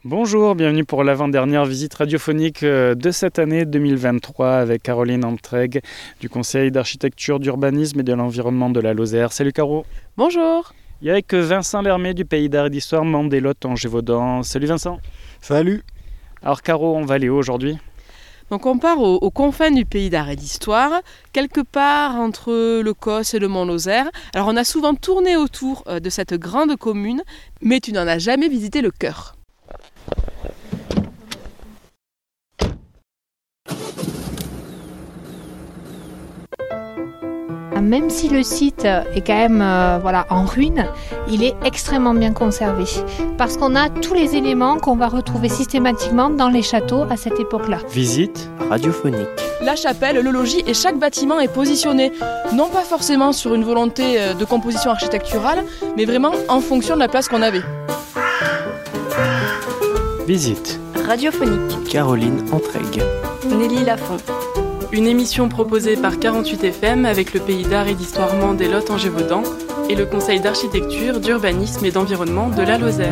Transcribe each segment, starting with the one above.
Bonjour, bienvenue pour l'avant-dernière visite radiophonique de cette année 2023 avec Caroline Antreg du Conseil d'architecture, d'urbanisme et de l'environnement de la Lozère. Salut Caro. Bonjour. Et avec Vincent Lermé du Pays d'Art et d'Histoire, Mende et Lot en Gévaudan. Salut Vincent. Salut. Alors Caro, on va aller où aujourd'hui ? Donc on part aux confins du Pays d'Art et d'Histoire, quelque part entre le Causse et le Mont-Lozère. Alors on a souvent tourné autour de cette grande commune, mais tu n'en as jamais visité le cœur. Même si le site est quand même en ruine, il est extrêmement bien conservé parce qu'on a tous les éléments qu'on va retrouver systématiquement dans les châteaux à cette époque-là. Visite radiophonique. La chapelle, le logis et chaque bâtiment est positionné, non pas forcément sur une volonté de composition architecturale, mais vraiment en fonction de la place qu'on avait. Visite radiophonique. Caroline Antreg. Nelly Lafont. Une émission proposée par 48 FM avec le Pays d'Art et d'Histoire Mende et Lot en Gévaudan et le Conseil d'architecture, d'urbanisme et d'environnement de la Lozère.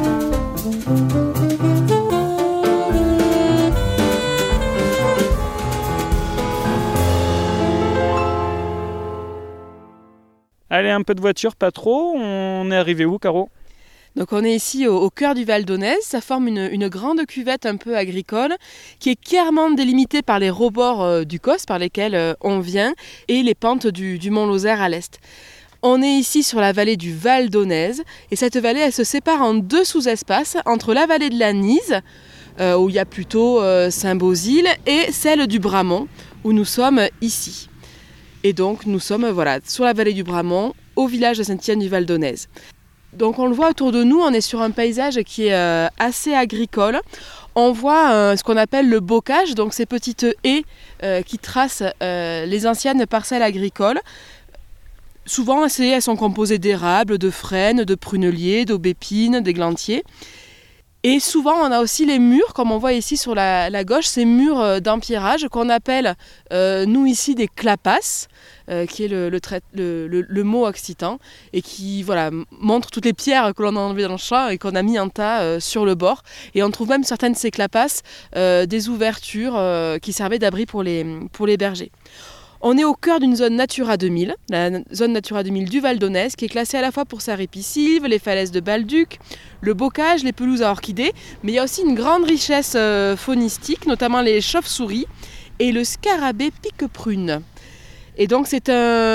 Allez, un peu de voiture, pas trop. On est arrivé où, Caro ? Donc on est ici au cœur du Val d'Aunez, ça forme une grande cuvette un peu agricole qui est clairement délimitée par les rebords du Causse par lesquels on vient et les pentes du Mont-Lozère à l'est. On est ici sur la vallée du Val d'Aunez et cette vallée elle se sépare en deux sous-espaces entre la vallée de la Nise où il y a plutôt Saint-Beauzile et celle du Bramont où nous sommes ici. Et donc nous sommes sur la vallée du Bramont au village de Saint-Étienne-du-Val d'Aunez. Donc on le voit autour de nous, on est sur un paysage qui est assez agricole. On voit ce qu'on appelle le bocage, donc ces petites haies qui tracent les anciennes parcelles agricoles. Souvent, elles sont composées d'érables, de frênes, de pruneliers, d'aubépines, d'églantiers. Et souvent, on a aussi les murs, comme on voit ici sur la gauche, ces murs d'empierrage qu'on appelle, nous ici, des clapasses, qui est le mot occitan, et qui montre toutes les pierres que l'on a enlevées dans le champ et qu'on a mis en tas sur le bord. Et on trouve même certaines de ces clapasses, des ouvertures qui servaient d'abri pour les bergers. On est au cœur d'une zone Natura 2000, la zone Natura 2000 du Val d'Aunez, qui est classée à la fois pour sa ripisylve, les falaises de Balduc, le bocage, les pelouses à orchidées, mais il y a aussi une grande richesse faunistique, notamment les chauves-souris et le scarabée pique-prune. Et donc c'est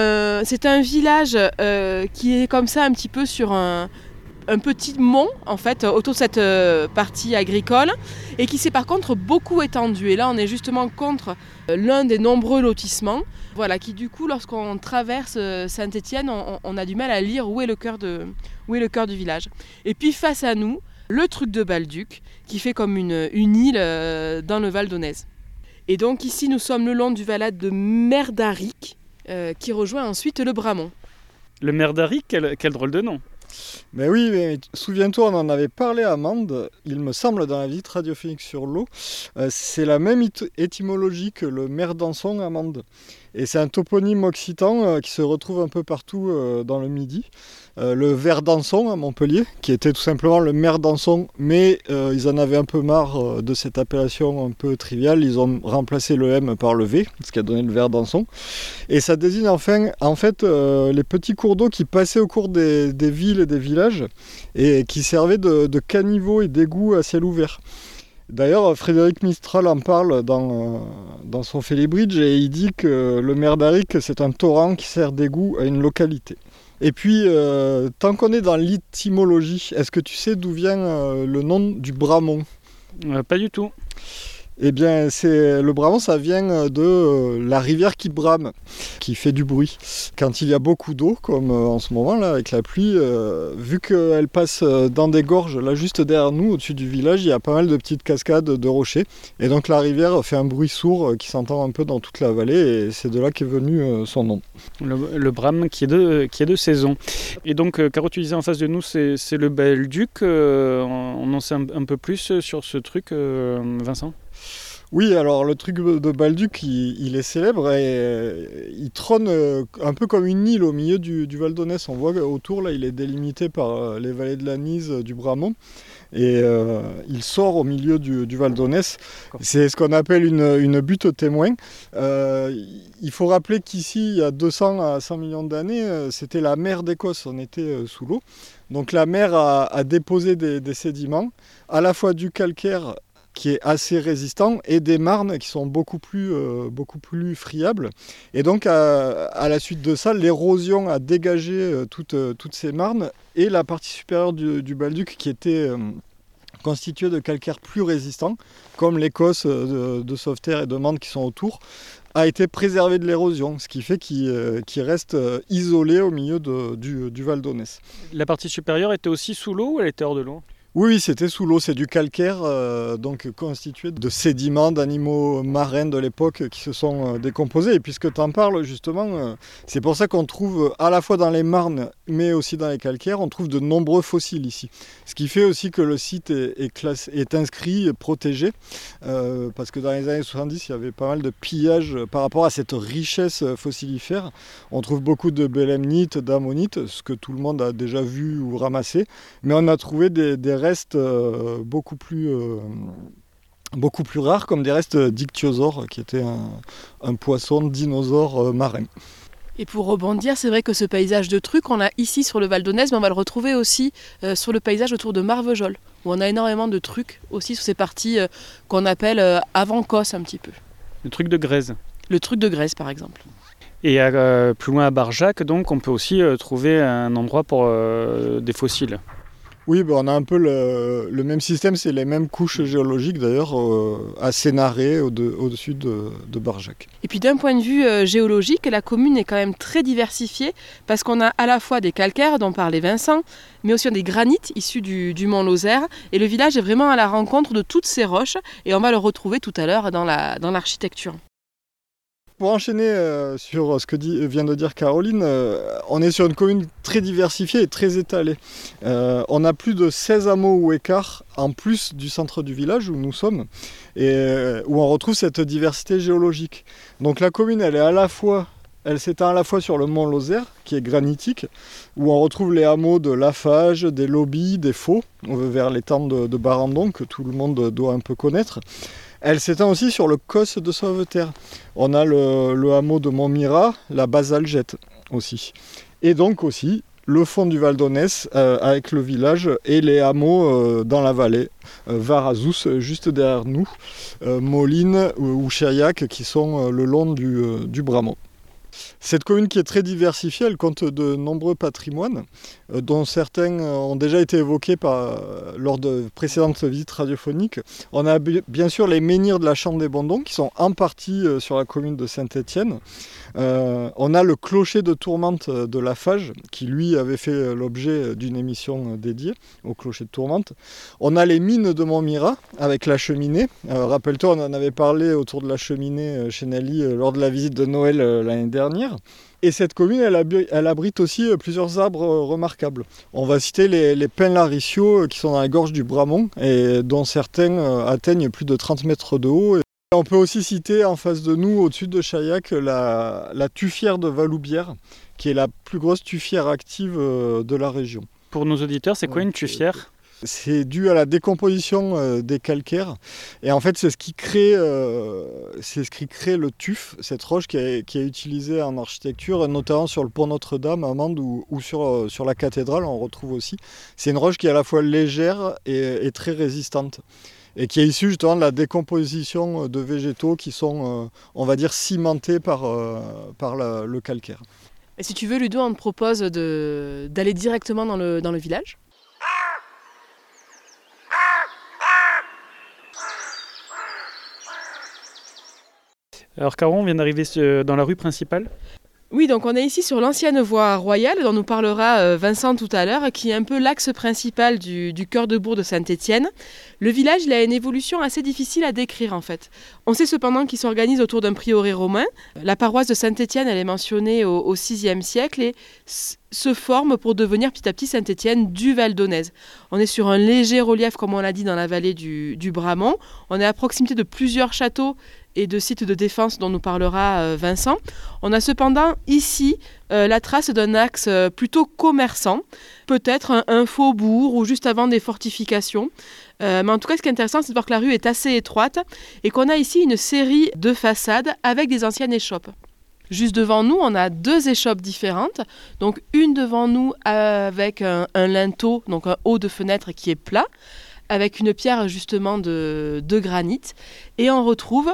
un village qui est comme ça un petit peu sur un petit mont en fait autour de cette partie agricole et qui s'est par contre beaucoup étendu. Et là on est justement contre l'un des nombreux lotissements qui du coup lorsqu'on traverse Saint-Étienne on a du mal à lire où est le cœur du village. Et puis face à nous le truc de Balduc qui fait comme une île dans le Val d'Aunez. Et donc ici nous sommes le long du valade de Merdaric qui rejoint ensuite le Bramont. Le Merdaric, quel drôle de nom. Mais oui, mais souviens-toi, on en avait parlé à Mende, il me semble, dans la visite radiophonique sur l'eau. C'est la même étymologie que le Merdanson à Mende. Et c'est un toponyme occitan qui se retrouve un peu partout dans le Midi. Le Verdanson à Montpellier, qui était tout simplement le Merdanson, mais ils en avaient un peu marre de cette appellation un peu triviale. Ils ont remplacé le M par le V, ce qui a donné le Verdanson. Et ça désigne en fait les petits cours d'eau qui passaient au cours des villes et des villages et qui servaient de caniveau et d'égout à ciel ouvert. D'ailleurs, Frédéric Mistral en parle dans son Félibridge et il dit que le Merdaric, c'est un torrent qui sert d'égout à une localité. Et puis, tant qu'on est dans l'étymologie, est-ce que tu sais d'où vient le nom du Bramont ? Pas du tout. Eh bien, le Bramont, ça vient de la rivière qui brame, qui fait du bruit. Quand il y a beaucoup d'eau, comme en ce moment là avec la pluie, vu qu'elle passe dans des gorges, là juste derrière nous, au-dessus du village, il y a pas mal de petites cascades de rochers. Et donc la rivière fait un bruit sourd qui s'entend un peu dans toute la vallée, et c'est de là qu'est venu son nom. Le Brame qui est de saison. Et donc, Caro, tu disais en face de nous, c'est le Balduc. On en sait un peu plus sur ce truc, Vincent ? Oui, alors le truc de Balduc, il est célèbre et il trône un peu comme une île au milieu du Val d'Aunès. On voit autour, là, il est délimité par les vallées de la Nise, du Bramont. Et il sort au milieu du Val d'Aunès. C'est ce qu'on appelle une butte témoin. Il faut rappeler qu'ici, il y a 200 à 100 millions d'années, c'était la mer d'Écosse, on était sous l'eau. Donc la mer a déposé des sédiments, à la fois du calcaire qui est assez résistant et des marnes qui sont beaucoup plus friables. Et donc à la suite de ça, l'érosion a dégagé toutes ces marnes et la partie supérieure du Balduc qui était constituée de calcaire plus résistant, comme l'Écosse de Sauveterre et de Mende qui sont autour, a été préservée de l'érosion, ce qui fait qu'il reste isolé au milieu du Val d'Aunès. La partie supérieure était aussi sous l'eau ou elle était hors de l'eau ? Oui, c'était sous l'eau, c'est du calcaire donc constitué de sédiments d'animaux marins de l'époque qui se sont décomposés. Et puisque tu en parles justement, c'est pour ça qu'on trouve à la fois dans les marnes mais aussi dans les calcaires, on trouve de nombreux fossiles ici. Ce qui fait aussi que le site est inscrit, protégé, parce que dans les années 70, il y avait pas mal de pillages par rapport à cette richesse fossilifère. On trouve beaucoup de belemnites, d'ammonites, ce que tout le monde a déjà vu ou ramassé, mais on a trouvé des restes beaucoup plus rares, comme des restes d'ichthyosaures, qui étaient un poisson dinosaure marin. Et pour rebondir, c'est vrai que ce paysage de trucs, on l'a ici sur le Val d'Aunès, mais on va le retrouver aussi sur le paysage autour de Marvejols, où on a énormément de trucs aussi sur ces parties qu'on appelle avant-Cosse un petit peu. Le truc de Grèze. Le truc de Grèze, par exemple. Et plus loin à Barjac, donc, on peut aussi trouver un endroit pour des fossiles. Oui, on a un peu le même système, c'est les mêmes couches géologiques d'ailleurs à Sénaré au-dessus de Barjac. Et puis d'un point de vue géologique, la commune est quand même très diversifiée parce qu'on a à la fois des calcaires dont parlait Vincent, mais aussi des granites issus du mont Lozère. Et le village est vraiment à la rencontre de toutes ces roches et on va le retrouver tout à l'heure dans l'architecture. Pour enchaîner sur ce que vient de dire Caroline, on est sur une commune très diversifiée et très étalée. On a plus de 16 hameaux ou écarts en plus du centre du village où nous sommes, et où on retrouve cette diversité géologique. Donc la commune, elle s'étend à la fois sur le mont Lozère, qui est granitique, où on retrouve les hameaux de Lafage, des Lobis, des Faux, vers l'étang de Barandon, que tout le monde doit un peu connaître. Elle s'étend aussi sur le Causse de Sauveterre. On a le hameau de Montmirail, la Basalgette aussi. Et donc aussi le fond du Val d'Aunès avec le village et les hameaux dans la vallée. Varazous, juste derrière nous, Moline ou Chaillac qui sont le long du Bramont. Cette commune qui est très diversifiée, elle compte de nombreux patrimoines, dont certains ont déjà été évoqués lors de précédentes visites radiophoniques. On a bien sûr les menhirs de la Chambre des Bondons, qui sont en partie sur la commune de Saint-Étienne. On a le clocher de Tourmente de Lafage, qui lui avait fait l'objet d'une émission dédiée au clocher de Tourmente. On a les mines de Montmirail, avec la cheminée. Rappelle-toi, on en avait parlé autour de la cheminée chez Nelly lors de la visite de Noël l'année dernière. Et cette commune, elle abrite aussi plusieurs arbres remarquables. On va citer les pins lariciaux qui sont dans la gorge du Bramont et dont certains atteignent plus de 30 mètres de haut. Et on peut aussi citer en face de nous, au-dessus de Chaillac, la tuffière de Valoubière, qui est la plus grosse tuffière active de la région. Pour nos auditeurs, c'est quoi une tuffière ? C'est dû à la décomposition des calcaires. Et en fait, c'est ce qui crée le tuf, cette roche qui est utilisée en architecture, notamment sur le pont Notre-Dame à Mende ou sur la cathédrale, on retrouve aussi. C'est une roche qui est à la fois légère et très résistante. Et qui est issue justement de la décomposition de végétaux qui sont, on va dire, cimentés par le calcaire. Et si tu veux, Ludo, on te propose d'aller directement dans le village. Alors Caron, on vient d'arriver dans la rue principale. Oui, donc on est ici sur l'ancienne voie royale dont nous parlera Vincent tout à l'heure, qui est un peu l'axe principal du cœur de bourg de Saint-Étienne. Le village, il a une évolution assez difficile à décrire en fait. On sait cependant qu'il s'organise autour d'un prieuré romain. La paroisse de Saint-Étienne, elle est mentionnée au VIe siècle et se forme pour devenir petit à petit Saint-Étienne du Val d'Aunaise. On est sur un léger relief, comme on l'a dit, dans la vallée du Bramont. On est à proximité de plusieurs châteaux et de sites de défense dont nous parlera Vincent. On a cependant ici la trace d'un axe plutôt commerçant, peut-être un faubourg ou juste avant des fortifications. Mais en tout cas, ce qui est intéressant, c'est de voir que la rue est assez étroite et qu'on a ici une série de façades avec des anciennes échoppes. Juste devant nous, on a 2 échoppes différentes. Donc une devant nous avec un linteau, donc un haut de fenêtre qui est plat, avec une pierre justement de granit. Et on retrouve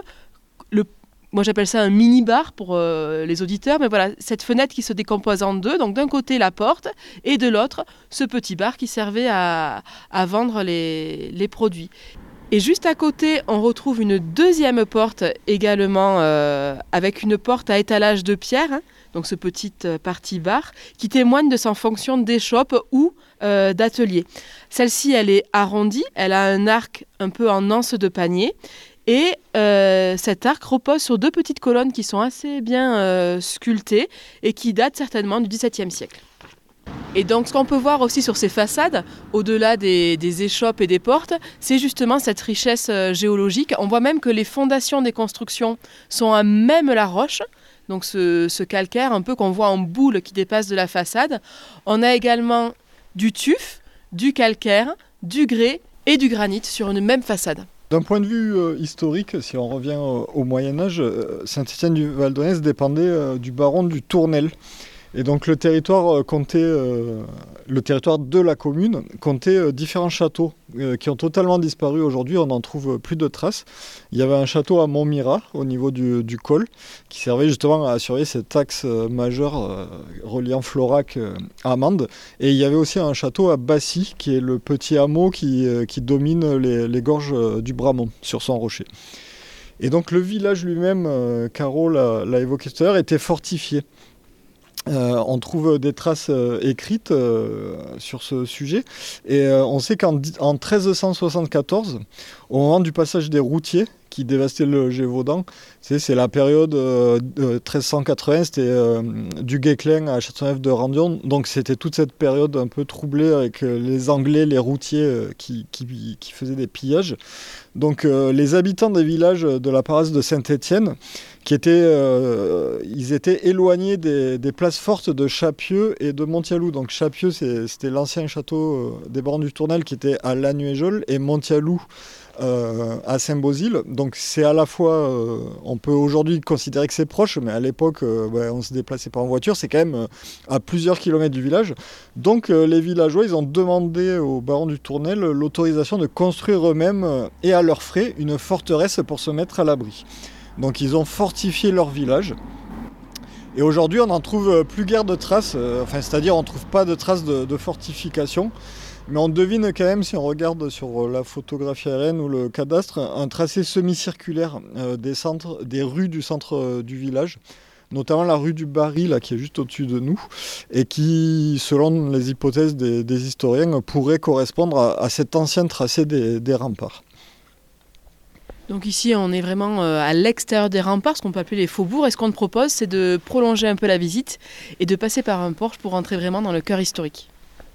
moi j'appelle ça un mini-bar pour les auditeurs, mais voilà, cette fenêtre qui se décompose en 2, donc d'un côté la porte et de l'autre ce petit bar qui servait à vendre les produits. Et juste à côté, on retrouve une deuxième porte également avec une porte à étalage de pierre, donc ce petit partie bar, qui témoigne de sa fonction d'échoppe ou d'atelier. Celle-ci, elle est arrondie, elle a un arc un peu en anse de panier. Et cet arc repose sur 2 petites colonnes qui sont assez bien sculptées et qui datent certainement du XVIIe siècle. Et donc ce qu'on peut voir aussi sur ces façades, au-delà des échoppes et des portes, c'est justement cette richesse géologique. On voit même que les fondations des constructions sont à même la roche, donc ce calcaire un peu qu'on voit en boule qui dépasse de la façade. On a également du tuf, du calcaire, du grès et du granit sur une même façade. D'un point de vue historique, si on revient au Moyen-Âge, Saint-Étienne du Val d'Aunaise dépendait du baron du Tournel. Et donc le territoire de la commune comptait différents châteaux qui ont totalement disparu aujourd'hui. On n'en trouve plus de traces. Il y avait un château à Montmirail au niveau du col qui servait justement à surveiller cet axe majeur reliant Florac à Mende. Et il y avait aussi un château à Bassy qui est le petit hameau qui domine les gorges du Bramont sur son rocher. Et donc le village lui-même, Caro l'a évoqué tout à l'heure, était fortifié. On trouve des traces écrites sur ce sujet et on sait qu'en 1374, au moment du passage des routiers qui dévastaient le Gévaudan, c'est la période 1380, c'était du Guesclin à Châteauneuf-de-Randion, donc c'était toute cette période un peu troublée avec les Anglais, les routiers qui faisaient des pillages. Donc les habitants des villages de la paroisse de Saint-Étienne, ils étaient éloignés des places fortes de Chapieux et de Montialou. Donc Chapieux, c'était l'ancien château des barons du Tournel qui était à Lanuéjol et Montialou à Saint-Beauzile. Donc c'est à la fois, on peut aujourd'hui considérer que c'est proche, mais à l'époque, on se déplaçait pas en voiture. C'est quand même à plusieurs kilomètres du village. Donc les villageois, ils ont demandé aux barons du Tournel l'autorisation de construire eux-mêmes et à leurs frais une forteresse pour se mettre à l'abri. Donc ils ont fortifié leur village. Et aujourd'hui, on n'en trouve plus guère de traces. C'est-à-dire on ne trouve pas de traces de fortification. Mais on devine quand même, si on regarde sur la photographie aérienne ou le cadastre, un tracé semi-circulaire des rues du centre du village. Notamment la rue du Barry, là, qui est juste au-dessus de nous, et qui, selon les hypothèses des historiens, pourrait correspondre à cet ancien tracé des remparts. Donc ici, on est vraiment à l'extérieur des remparts, ce qu'on peut appeler les faubourgs. Et ce qu'on te propose, c'est de prolonger un peu la visite et de passer par un porche pour rentrer vraiment dans le cœur historique.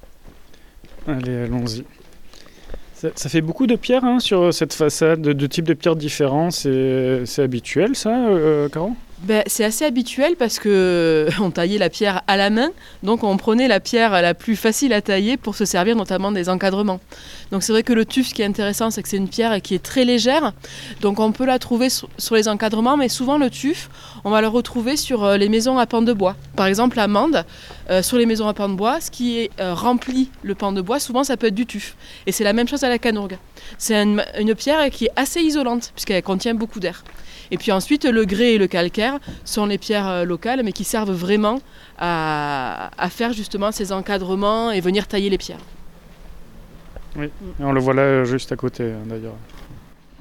Allez, allons-y. Ça fait beaucoup de pierres sur cette façade, de types de pierres différents. C'est habituel, ça, Caro ? C'est assez habituel parce qu'on taillait la pierre à la main, donc on prenait la pierre la plus facile à tailler pour se servir notamment des encadrements. Donc c'est vrai que le tuf, ce qui est intéressant, c'est que c'est une pierre qui est très légère, donc on peut la trouver sur les encadrements, mais souvent le tuf, on va le retrouver sur les maisons à pans de bois. Par exemple à Mende, sur les maisons à pans de bois, ce qui est rempli le pan de bois, souvent ça peut être du tuf. Et c'est la même chose à la Canourgue. C'est une pierre qui est assez isolante, puisqu'elle contient beaucoup d'air. Et puis ensuite, le grès et le calcaire sont les pierres locales, mais qui servent vraiment à faire justement ces encadrements et venir tailler les pierres. Oui, et on le voit là juste à côté d'ailleurs.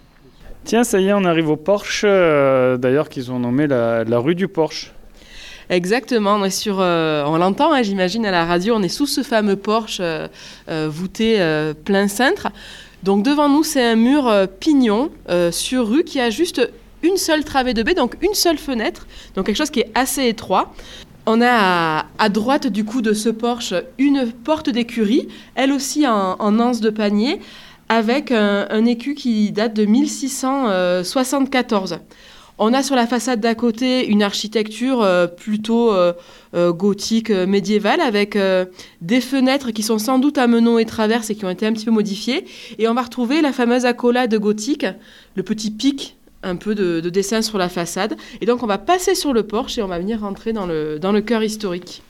Tiens, ça y est, on arrive au Porche, d'ailleurs qu'ils ont nommé la rue du Porche. Exactement, on l'entend, hein, j'imagine à la radio, on est sous ce fameux porche voûté plein cintre. Donc devant nous, c'est un mur pignon sur rue qui a juste une seule travée de baie, donc une seule fenêtre, donc quelque chose qui est assez étroit. On a à droite du coup de ce porche une porte d'écurie, elle aussi en anse de panier, avec un écu qui date de 1674. On a sur la façade d'à côté une architecture plutôt gothique médiévale avec des fenêtres qui sont sans doute à meneaux et traverses et qui ont été un petit peu modifiées. Et on va retrouver la fameuse accolade gothique, le petit pic un peu de dessin sur la façade. Et donc on va passer sur le porche et on va venir rentrer dans le cœur historique.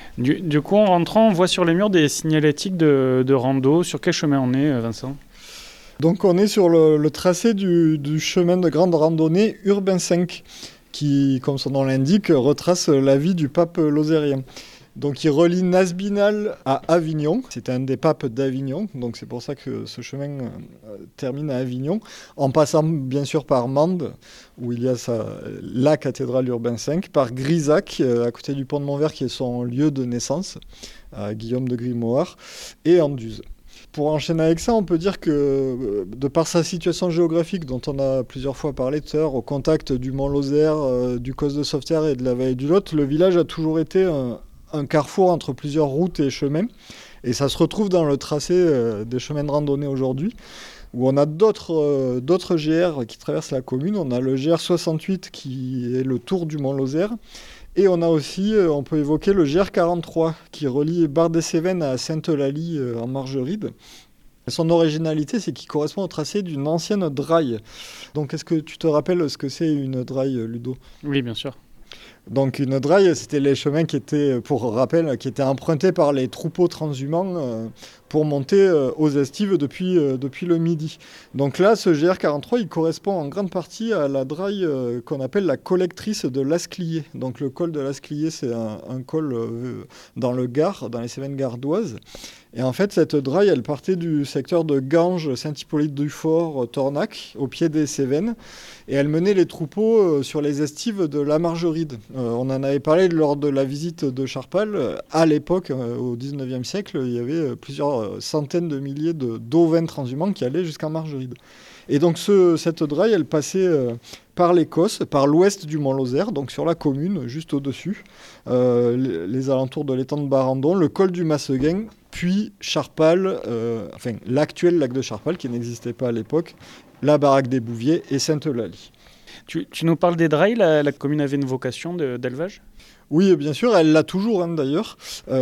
Du coup, en rentrant, on voit sur les murs des signalétiques de rando. Sur quel chemin on est, Vincent ? Donc on est sur le tracé du chemin de grande randonnée Urbain V, qui, comme son nom l'indique, retrace la vie du pape lozérien. Donc il relie Nasbinal à Avignon, c'est un des papes d'Avignon, donc c'est pour ça que ce chemin termine à Avignon, en passant bien sûr par Mende, où il y a la cathédrale Urbain V, par Grisac, à côté du pont de Montvert, qui est son lieu de naissance, à Guillaume de Grimoire, et Anduze. Pour enchaîner avec ça, on peut dire que, de par sa situation géographique, dont on a plusieurs fois parlé tout à l'heure, au contact du Mont Lozère, du Causse de Sauveterre et de la vallée du Lot, le village a toujours été un carrefour entre plusieurs routes et chemins. Et ça se retrouve dans le tracé des chemins de randonnée aujourd'hui, où on a d'autres GR qui traversent la commune. On a le GR 68 qui est le tour du Mont Lozère. Et on a aussi, on peut évoquer le GR 43 qui relie Bar-des-Cévennes à Sainte-Eulalie en Margeride. Son originalité, c'est qu'il correspond au tracé d'une ancienne draille. Donc, est-ce que tu te rappelles ce que c'est une draille, Ludo ? Oui, bien sûr. Donc une draille, c'était les chemins qui étaient, pour rappel, qui étaient empruntés par les troupeaux transhumants pour monter aux estives depuis le Midi. Donc là, ce GR43, il correspond en grande partie à la draille qu'on appelle la collectrice de l'Asclier. Donc le col de l'Asclier, c'est un col dans le Gard, dans les Cévennes gardoises. Et en fait, cette draille, elle partait du secteur de Ganges, Saint-Hippolyte-du-Fort, Tornac, au pied des Cévennes. Et elle menait les troupeaux sur les estives de la Margeride. On en avait parlé lors de la visite de Charpal. À l'époque, au 19e siècle, il y avait plusieurs centaines de milliers d'ovins transhumants qui allaient jusqu'en Margeride. Et donc cette draille, elle passait par l'Écosse, par l'ouest du Mont Lozère, donc sur la commune, juste au-dessus, les alentours de l'étang de Barandon, le col du Masseguin, puis Charpal, l'actuel lac de Charpal, qui n'existait pas à l'époque, la baraque des Bouviers et Sainte-Eulalie. Tu nous parles des drailles, la commune avait une vocation d'élevage ? Oui, bien sûr, elle l'a toujours d'ailleurs.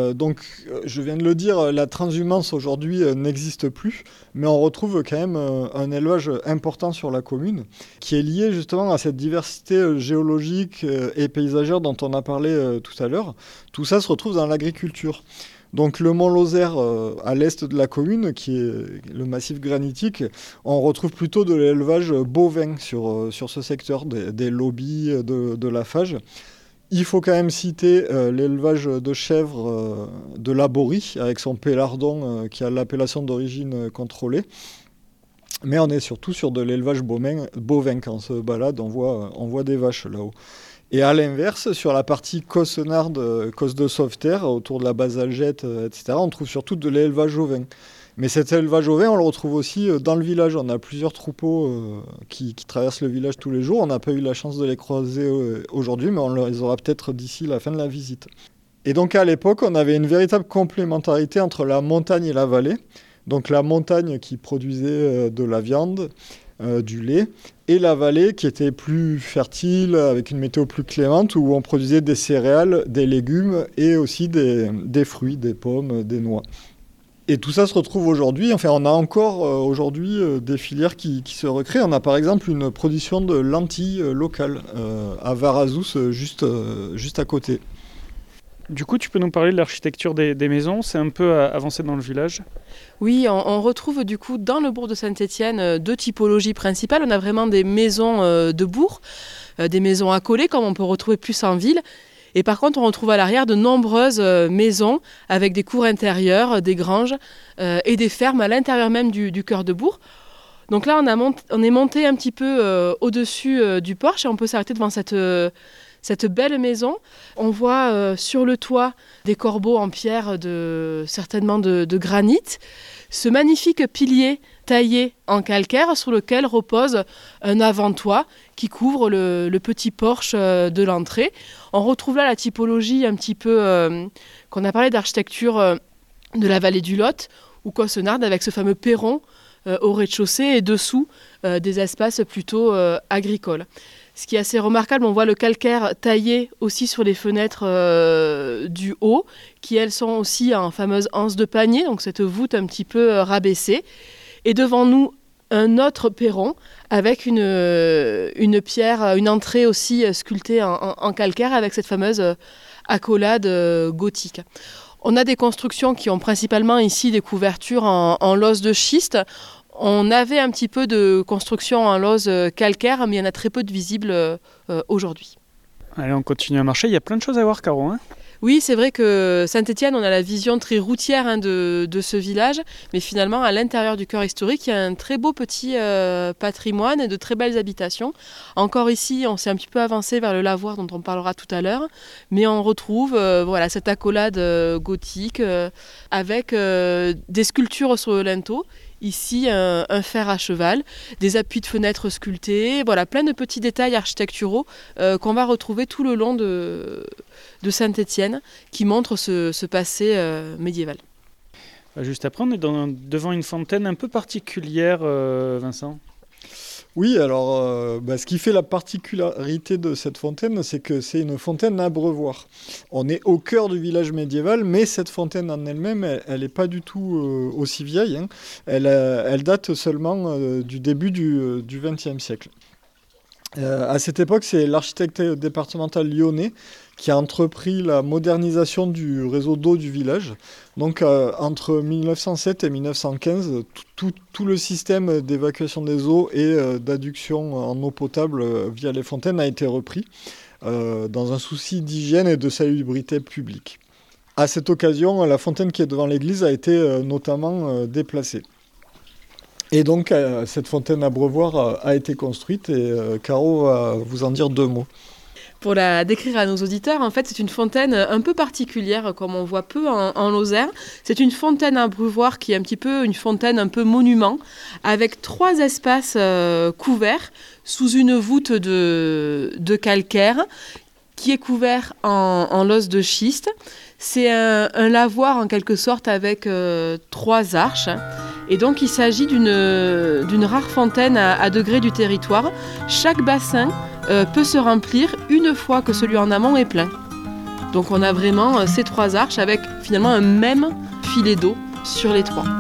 Je viens de le dire, la transhumance aujourd'hui n'existe plus, mais on retrouve quand même un élevage important sur la commune, qui est lié justement à cette diversité géologique et paysagère dont on a parlé tout à l'heure. Tout ça se retrouve dans l'agriculture. Donc le Mont Lozère, à l'est de la commune, qui est le massif granitique, on retrouve plutôt de l'élevage bovin sur ce secteur, des lobbies, de la fage. Il faut quand même citer l'élevage de chèvres de Laborie, avec son pélardon qui a l'appellation d'origine contrôlée. Mais on est surtout sur de l'élevage bovin. Quand on se balade, on voit des vaches là-haut. Et à l'inverse, sur la partie Cossenarde, Causse de Sauveterre, autour de la Basalgette, etc., on trouve surtout de l'élevage ovin. Mais cet élevage ovin, on le retrouve aussi dans le village. On a plusieurs troupeaux qui traversent le village tous les jours. On n'a pas eu la chance de les croiser aujourd'hui, mais on les aura peut-être d'ici la fin de la visite. Et donc à l'époque, on avait une véritable complémentarité entre la montagne et la vallée. Donc la montagne qui produisait de la viande, du lait, et la vallée qui était plus fertile, avec une météo plus clémente, où on produisait des céréales, des légumes et aussi des fruits, des pommes, des noix. Et tout ça se retrouve aujourd'hui. Enfin, on a encore aujourd'hui des filières qui se recréent. On a par exemple une production de lentilles locales à Varazous, juste à côté. Du coup, tu peux nous parler de l'architecture des maisons ? C'est un peu avancé dans le village ? Oui, on retrouve du coup dans le bourg de Saint-Étienne deux typologies principales. On a vraiment des maisons de bourg, des maisons accolées comme on peut retrouver plus en ville. Et par contre, on retrouve à l'arrière de nombreuses maisons avec des cours intérieures, des granges et des fermes à l'intérieur même du cœur de bourg. Donc là, on est monté un petit peu au-dessus du porche et on peut s'arrêter devant cette belle maison. On voit sur le toit des corbeaux en pierre, certainement de granit. Ce magnifique pilier taillé en calcaire sur lequel repose un avant-toit qui couvre le petit porche de l'entrée. On retrouve là la typologie un petit peu qu'on a parlé d'architecture de la vallée du Lot ou Cossenard avec ce fameux perron au rez-de-chaussée et dessous des espaces plutôt agricoles. Ce qui est assez remarquable, on voit le calcaire taillé aussi sur les fenêtres du haut, qui elles sont aussi en fameuse anse de panier, donc cette voûte un petit peu rabaissée. Et devant nous, un autre perron avec une pierre, une entrée aussi sculptée en calcaire avec cette fameuse accolade gothique. On a des constructions qui ont principalement ici des couvertures en l'os de schiste. On avait un petit peu de construction en l'ose calcaire, mais il y en a très peu de visibles aujourd'hui. Allez, on continue à marcher. Il y a plein de choses à voir, Caro. Oui, c'est vrai que Saint-Étienne, on a la vision très routière de ce village, mais finalement, à l'intérieur du cœur historique, il y a un très beau petit patrimoine et de très belles habitations. Encore ici, on s'est un petit peu avancé vers le lavoir dont on parlera tout à l'heure, mais on retrouve cette accolade gothique avec des sculptures sur le linteau. Ici, un fer à cheval, des appuis de fenêtres sculptés, plein de petits détails architecturaux qu'on va retrouver tout le long de Saint-Étienne, qui montrent ce passé médiéval. Juste après, on est devant une fontaine un peu particulière, Vincent. Oui, alors ce qui fait la particularité de cette fontaine, c'est que c'est une fontaine à abreuvoir. On est au cœur du village médiéval, mais cette fontaine en elle-même, elle n'est pas du tout aussi vieille. Elle date seulement du début du XXe siècle. À cette époque, c'est l'architecte départemental lyonnais qui a entrepris la modernisation du réseau d'eau du village. Donc entre 1907 et 1915, tout le système d'évacuation des eaux et d'adduction en eau potable via les fontaines a été repris dans un souci d'hygiène et de salubrité publique. À cette occasion, la fontaine qui est devant l'église a été notamment déplacée. Et donc, cette fontaine à abreuvoir a été construite et Caro va vous en dire 2 mots. Pour la décrire à nos auditeurs, en fait, c'est une fontaine un peu particulière, comme on voit peu en Lozère. C'est une fontaine à abreuvoir qui est un petit peu une fontaine un peu monument, avec 3 espaces couverts sous une voûte de calcaire qui est couvert en l'os de schiste. C'est un lavoir en quelque sorte avec 3 arches. Et donc il s'agit d'une rare fontaine à degré du territoire. Chaque bassin peut se remplir une fois que celui en amont est plein. Donc on a vraiment ces 3 arches avec finalement un même filet d'eau sur les 3.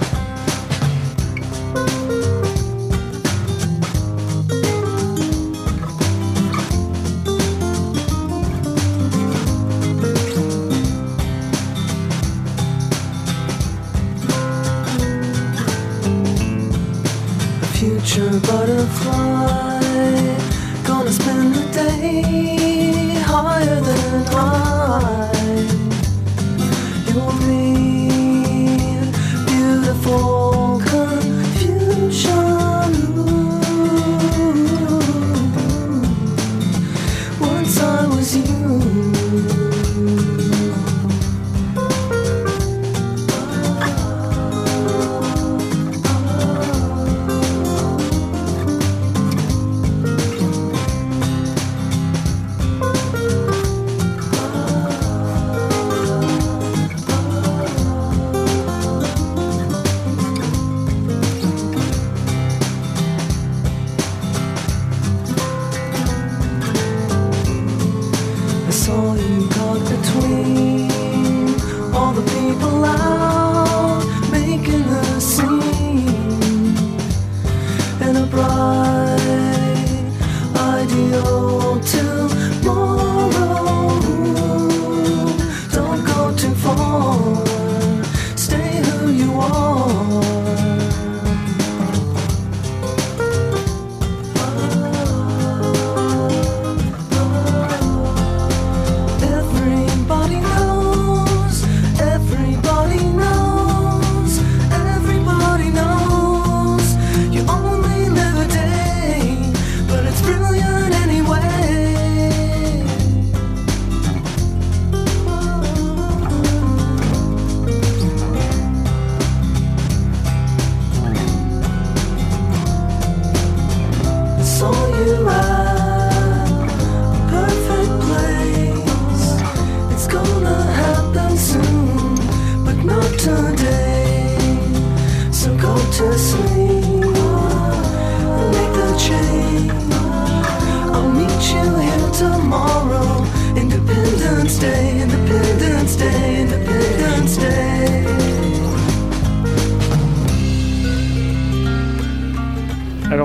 Future butterfly, gonna spend the day higher than high. You'll be beautiful confusion. Once I was you. Everybody knows you only live a day.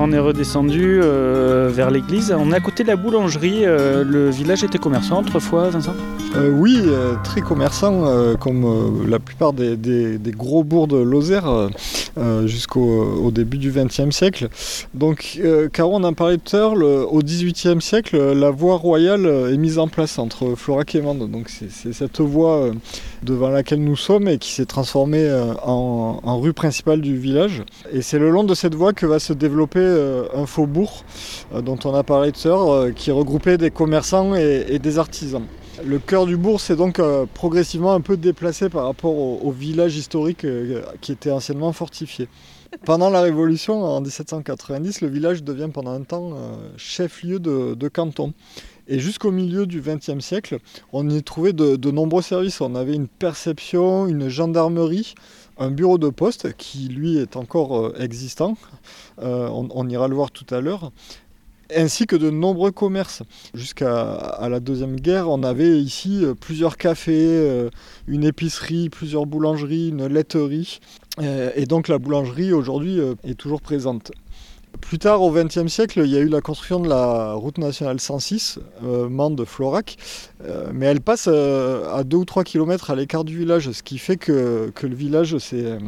on est redescendu vers l'église. On est à côté de la boulangerie. Le village était commerçant autrefois, Vincent ? Oui, très commerçant, comme la plupart des gros bourgs de Lozère jusqu'au début du XXe siècle. Donc, Caro, on en parlait tout à l'heure, au XVIIIe siècle, la voie royale est mise en place entre Florac et Mende. Donc, c'est cette voie devant laquelle nous sommes et qui s'est transformée en rue principale du village. Et c'est le long de cette voie que va se développer un faubourg dont on a parlé tout à l'heure, qui regroupait des commerçants et des artisans. Le cœur du bourg s'est donc progressivement un peu déplacé par rapport au village historique qui était anciennement fortifié. Pendant la Révolution, en 1790, le village devient pendant un temps chef-lieu de canton. Et jusqu'au milieu du XXe siècle, on y trouvait de nombreux services. On avait une perception, une gendarmerie, un bureau de poste qui, lui, est encore existant. On ira le voir tout à l'heure. Ainsi que de nombreux commerces. Jusqu'à la Deuxième Guerre, on avait ici plusieurs cafés, une épicerie, plusieurs boulangeries, une laiterie. Et donc la boulangerie, aujourd'hui, est toujours présente. Plus tard, au XXe siècle, il y a eu la construction de la route nationale 106, Mende-Florac, mais elle passe à 2 ou 3 km à l'écart du village, ce qui fait que le village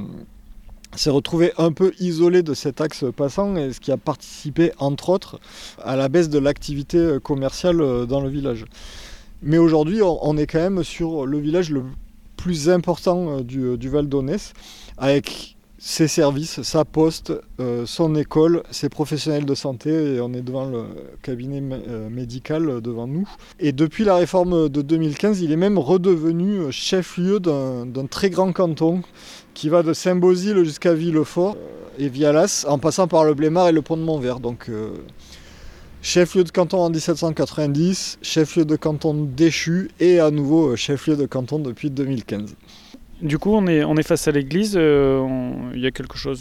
s'est retrouvé un peu isolé de cet axe passant, et ce qui a participé, entre autres, à la baisse de l'activité commerciale dans le village. Mais aujourd'hui, on est quand même sur le village le plus important du Val d'Aunès, avec ses services, sa poste, son école, ses professionnels de santé, et on est devant le cabinet médical devant nous. Et depuis la réforme de 2015, il est même redevenu chef-lieu d'un très grand canton qui va de Saint-Beauzile jusqu'à Villefort et Vialas, en passant par le Blémard et le pont de Montvert. Donc chef-lieu de canton en 1790, chef-lieu de canton déchu et à nouveau chef-lieu de canton depuis 2015. Du coup, on est face à l'église. Il y a quelque chose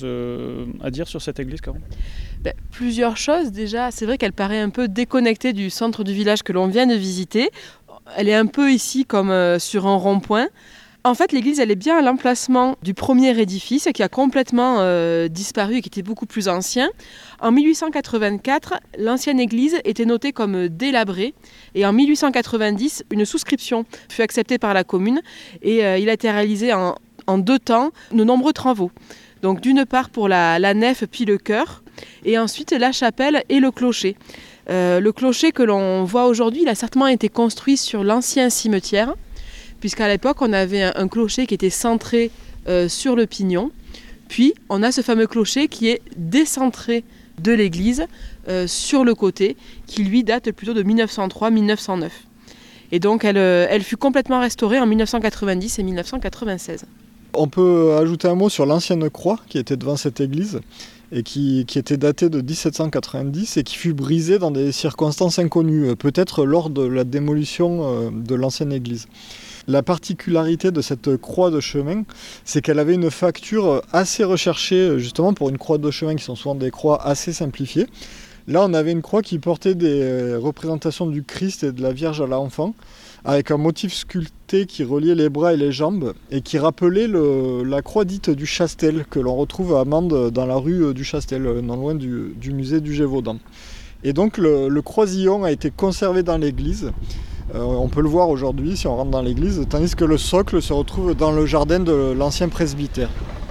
à dire sur cette église, Caro ? Plusieurs choses. Déjà, c'est vrai qu'elle paraît un peu déconnectée du centre du village que l'on vient de visiter. Elle est un peu ici comme sur un rond-point. En fait, l'église, elle est bien à l'emplacement du premier édifice qui a complètement disparu et qui était beaucoup plus ancien. En 1884, l'ancienne église était notée comme délabrée et en 1890, une souscription fut acceptée par la commune et il a été réalisé en 2 temps de nombreux travaux. Donc d'une part pour la nef puis le chœur et ensuite la chapelle et le clocher. Le clocher que l'on voit aujourd'hui, il a certainement été construit sur l'ancien cimetière, puisqu'à l'époque, on avait un clocher qui était centré sur le pignon. Puis, on a ce fameux clocher qui est décentré de l'église sur le côté, qui lui date plutôt de 1903-1909. Et donc, elle fut complètement restaurée en 1990 et 1996. On peut ajouter un mot sur l'ancienne croix qui était devant cette église et qui était datée de 1790 et qui fut brisée dans des circonstances inconnues, peut-être lors de la démolition de l'ancienne église. La particularité de cette croix de chemin, c'est qu'elle avait une facture assez recherchée, justement pour une croix de chemin qui sont souvent des croix assez simplifiées. Là, on avait une croix qui portait des représentations du Christ et de la Vierge à l'enfant, avec un motif sculpté qui reliait les bras et les jambes, et qui rappelait la croix dite du Chastel, que l'on retrouve à Mende dans la rue du Chastel, non loin du musée du Gévaudan. Et donc le croisillon a été conservé dans l'église. On peut le voir aujourd'hui si on rentre dans l'église, tandis que le socle se retrouve dans le jardin de l'ancien presbytère.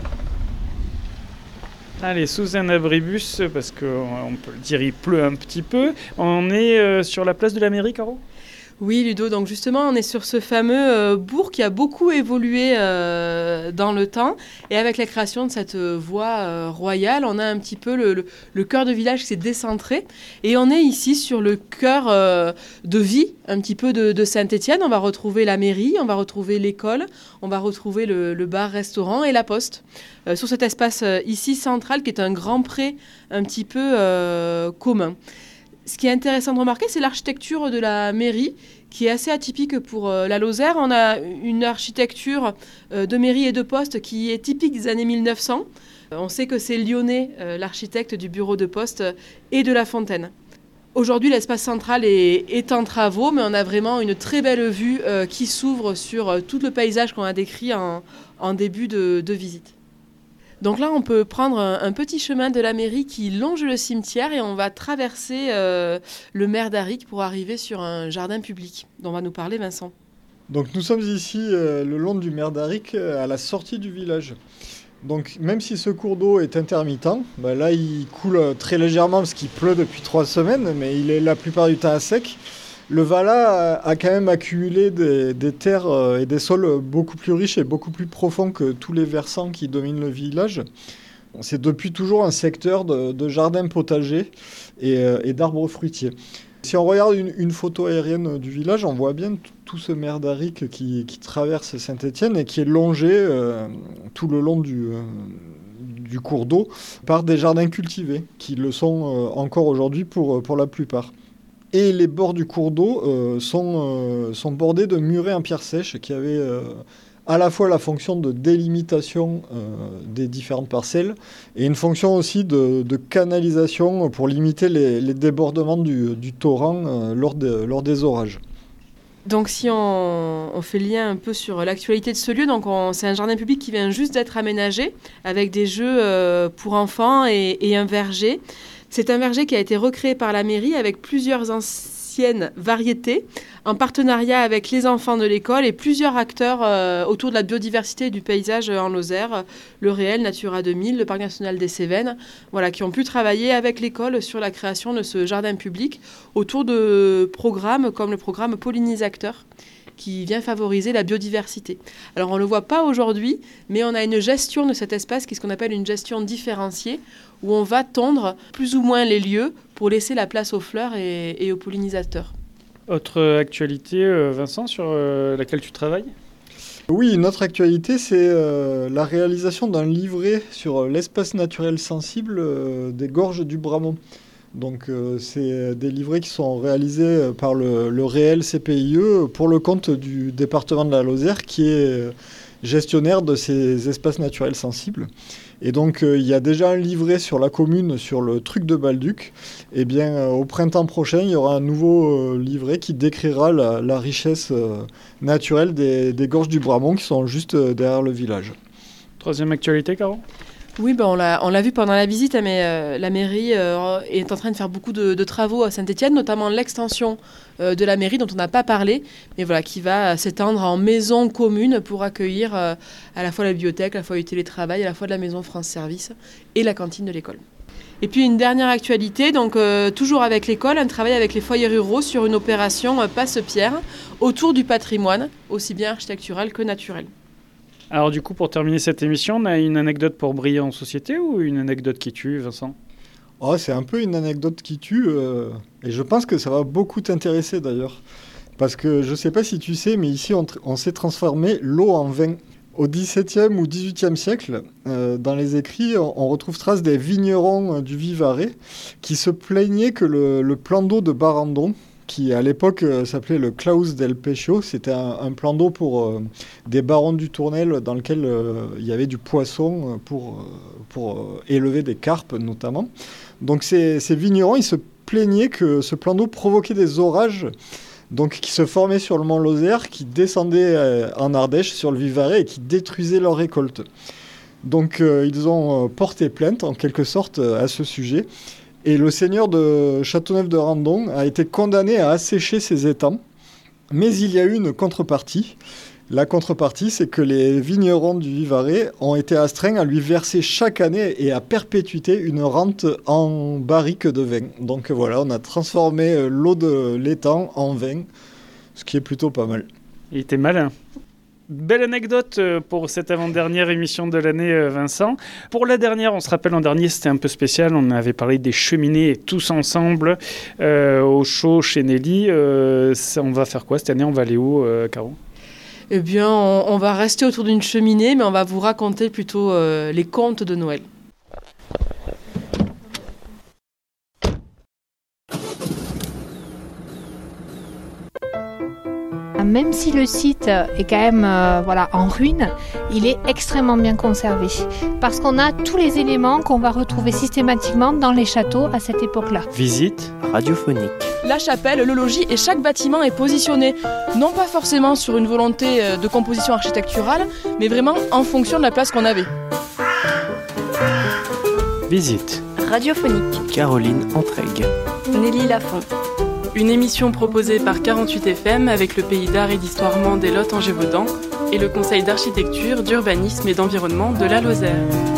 Allez, sous un abribus, parce qu'on peut le dire, il pleut un petit peu. On est sur la place de la mairie, Caro ? Oui, Ludo, donc justement, on est sur ce fameux bourg qui a beaucoup évolué dans le temps. Et avec la création de cette voie royale, on a un petit peu le cœur de village qui s'est décentré. Et on est ici sur le cœur de vie, un petit peu de Saint-Étienne. On va retrouver la mairie, on va retrouver l'école, on va retrouver le bar-restaurant et la poste. Sur cet espace ici central, qui est un grand pré un petit peu commun. Ce qui est intéressant de remarquer, c'est l'architecture de la mairie, qui est assez atypique pour la Lozère. On a une architecture de mairie et de poste qui est typique des années 1900. On sait que c'est Lyonnais, l'architecte du bureau de poste et de La Fontaine. Aujourd'hui, l'espace central est en travaux, mais on a vraiment une très belle vue qui s'ouvre sur tout le paysage qu'on a décrit en début de visite. Donc là, on peut prendre un petit chemin de la mairie qui longe le cimetière et on va traverser le maire d'Aric pour arriver sur un jardin public dont va nous parler Vincent. Donc nous sommes ici le long du maire d'Aric à la sortie du village. Donc même si ce cours d'eau est intermittent, là il coule très légèrement parce qu'il pleut depuis 3 semaines, mais il est la plupart du temps à sec. Le Valat a quand même accumulé des terres et des sols beaucoup plus riches et beaucoup plus profonds que tous les versants qui dominent le village. C'est depuis toujours un secteur de jardins potagers et d'arbres fruitiers. Si on regarde une photo aérienne du village, on voit bien tout ce maire d'Aric qui traverse Saint-Étienne et qui est longé tout le long du cours d'eau par des jardins cultivés, qui le sont encore aujourd'hui pour la plupart. Et les bords du cours d'eau sont bordés de murets en pierre sèche qui avaient à la fois la fonction de délimitation des différentes parcelles et une fonction aussi de canalisation pour limiter les débordements du torrent lors des orages. Donc si on fait le lien un peu sur l'actualité de ce lieu, donc c'est un jardin public qui vient juste d'être aménagé avec des jeux pour enfants et un verger. C'est un verger qui a été recréé par la mairie avec plusieurs anciennes variétés en partenariat avec les enfants de l'école et plusieurs acteurs autour de la biodiversité et du paysage en Lozère, le Réel, Natura 2000, le Parc national des Cévennes, qui ont pu travailler avec l'école sur la création de ce jardin public autour de programmes comme le programme Pollinisateur qui vient favoriser la biodiversité. Alors on ne le voit pas aujourd'hui, mais on a une gestion de cet espace qui est ce qu'on appelle une gestion différenciée, où on va tondre plus ou moins les lieux pour laisser la place aux fleurs et aux pollinisateurs. Autre actualité, Vincent, sur laquelle tu travailles ? Oui, une autre actualité, c'est la réalisation d'un livret sur l'espace naturel sensible des gorges du Bramont. Donc c'est des livrets qui sont réalisés par le Réel CPIE pour le compte du département de la Lozère qui est gestionnaire de ces espaces naturels sensibles. Et donc il y a déjà un livret sur la commune sur le truc de Balduc. Et bien au printemps prochain, il y aura un nouveau livret qui décrira la richesse naturelle des gorges du Bramont qui sont juste derrière le village. Troisième actualité, Caro ? Oui, on l'a vu pendant la visite, mais la mairie est en train de faire beaucoup de travaux à Saint-Étienne, notamment l'extension de la mairie dont on n'a pas parlé, mais qui va s'étendre en maison commune pour accueillir à la fois la bibliothèque, à la fois le télétravail, à la fois de la maison France Service et la cantine de l'école. Et puis une dernière actualité, donc toujours avec l'école, un travail avec les foyers ruraux sur une opération Passe-Pierre autour du patrimoine, aussi bien architectural que naturel. Alors du coup, pour terminer cette émission, on a une anecdote pour briller en société ou une anecdote qui tue, Vincent ? C'est un peu une anecdote qui tue, et je pense que ça va beaucoup t'intéresser d'ailleurs. Parce que je ne sais pas si tu sais, mais ici on s'est transformé l'eau en vin. Au XVIIe ou XVIIIe siècle, dans les écrits, on retrouve trace des vignerons du Vivarais qui se plaignaient que le plan d'eau de Barandon, qui à l'époque s'appelait le Claus del Pescio. C'était un plan d'eau pour des barons du Tournel dans lequel il y avait du poisson pour élever des carpes notamment. Donc ces vignerons, ils se plaignaient que ce plan d'eau provoquait des orages donc, qui se formaient sur le mont Lozère, qui descendaient en Ardèche sur le Vivarais et qui détruisaient leurs récoltes. Donc ils ont porté plainte en quelque sorte à ce sujet. Et le seigneur de Châteauneuf-de-Randon a été condamné à assécher ses étangs. Mais il y a eu une contrepartie. La contrepartie, c'est que les vignerons du Vivarais ont été astreints à lui verser chaque année et à perpétuité une rente en barriques de vin. Donc voilà, on a transformé l'eau de l'étang en vin, ce qui est plutôt pas mal. Il était malin. Belle anecdote pour cette avant-dernière émission de l'année, Vincent. Pour la dernière, on se rappelle, l'an dernier, c'était un peu spécial. On avait parlé des cheminées tous ensemble au show chez Nelly. On va faire quoi cette année ? On va aller où, Caro ? Eh bien, on va rester autour d'une cheminée, mais on va vous raconter plutôt les contes de Noël. Même si le site est quand même en ruine, il est extrêmement bien conservé parce qu'on a tous les éléments qu'on va retrouver systématiquement dans les châteaux à cette époque-là. Visite radiophonique. La chapelle, le logis et chaque bâtiment est positionné, non pas forcément sur une volonté de composition architecturale, mais vraiment en fonction de la place qu'on avait. Visite. Radiophonique. Caroline Entraigues. Nelly Lafont. Une émission proposée par 48 FM avec le pays d'art et d'histoire mande et Lot en Gévaudan et le conseil d'architecture, d'urbanisme et d'environnement de la Lozère.